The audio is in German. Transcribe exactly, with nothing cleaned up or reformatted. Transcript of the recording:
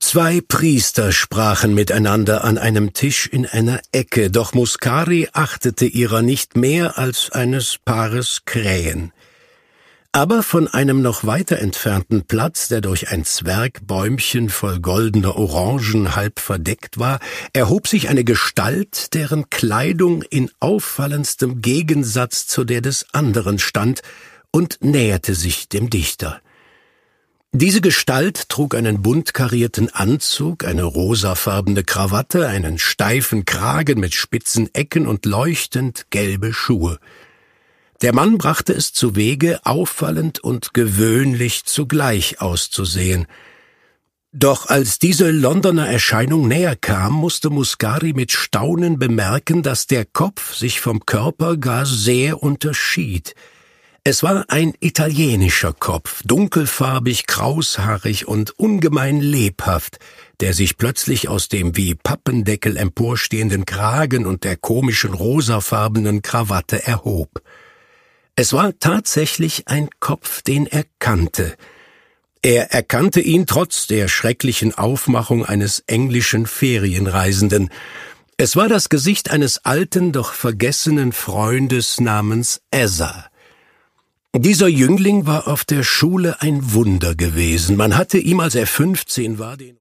Zwei Priester sprachen miteinander an einem Tisch in einer Ecke, doch Muscari achtete ihrer nicht mehr als eines Paares Krähen. Aber von einem noch weiter entfernten Platz, der durch ein Zwergbäumchen voll goldener Orangen halb verdeckt war, erhob sich eine Gestalt, deren Kleidung in auffallendstem Gegensatz zu der des anderen stand, und näherte sich dem Dichter. Diese Gestalt trug einen bunt karierten Anzug, eine rosafarbene Krawatte, einen steifen Kragen mit spitzen Ecken und leuchtend gelbe Schuhe. Der Mann brachte es zuwege, auffallend und gewöhnlich zugleich auszusehen. Doch als diese Londoner Erscheinung näher kam, musste Muscari mit Staunen bemerken, dass der Kopf sich vom Körper gar sehr unterschied. Es war ein italienischer Kopf, dunkelfarbig, kraushaarig und ungemein lebhaft, der sich plötzlich aus dem wie Pappendeckel emporstehenden Kragen und der komischen rosafarbenen Krawatte erhob. Es war tatsächlich ein Kopf, den er kannte. Er erkannte ihn trotz der schrecklichen Aufmachung eines englischen Ferienreisenden. Es war das Gesicht eines alten, doch vergessenen Freundes namens Eza. Dieser Jüngling war auf der Schule ein Wunder gewesen. Man hatte ihm, als er fünfzehn war, den